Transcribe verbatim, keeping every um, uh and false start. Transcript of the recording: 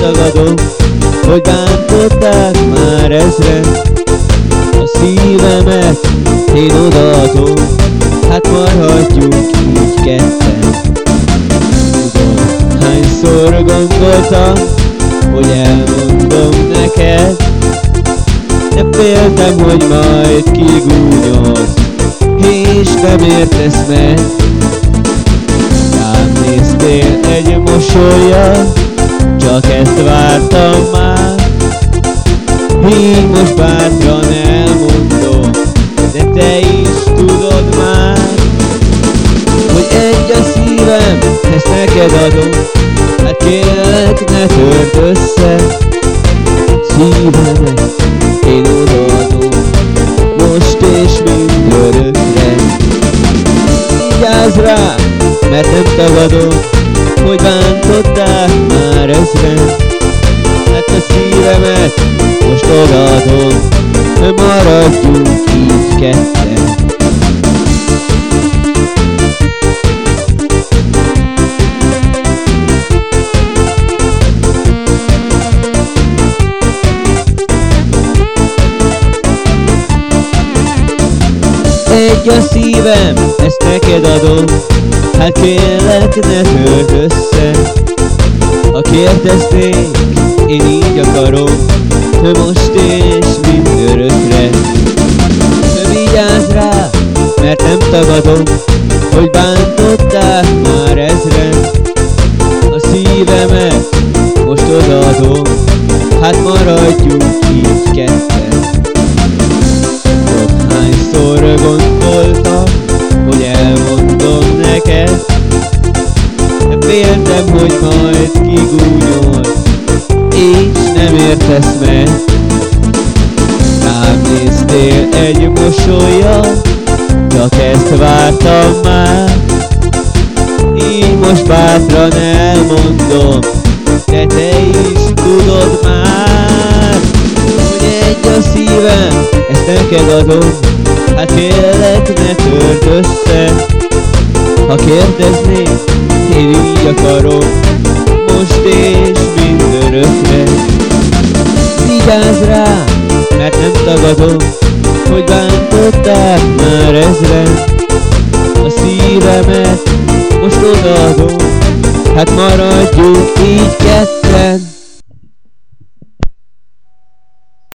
tagadom, hogy bántották már ezren. A szívemet én odaadom, hát maradjunk így ketten. Tudom, hányszor gondoltam, hogy elmondom neked, de féltem, hogy majd kigúnyolsz, és nem értesz meg. Rám néztél egy mosollyal, csak ezt vártam már. Így most bátran elmondom, de te is tudod már, hogy egy a szívem, ezt neked adom, hát kérlek ne törd össze. Szívemet én odaadom, most és mindörökre. Vigyázz rá, mert nem tagadom, hogy bántották már ezren. Hát a szívemet most odaadom, maradjunk így ketten. Egy a szívem, ezt neked adom, hát kérlek ne törd össze. Ha kérdezték, én így akarom, most és mindörökre. Vigyázz rá, mert nem tagadom, hogy bántották már ezren. A szívemet most odaadom, hát maradjunk így ketten. Ott hányszor gondoltam, hogy elmondom neked, de féltem, hogy majd kigúnyolsz, és nem értesz meg. Rám néztél egy mosollyal, csak ezt vártam már. Így most bátran elmondom, de te is tudod már, hogy egy a szívem, ezt neked adom, hát kérlek ne törd össze. Ha kérdeznék, én így akarom, most és mindörökre. Vigyázz rá, mert nem tagadom, hogy bántották már ezren. A szívemet most odaadom, hát maradjunk így ketten.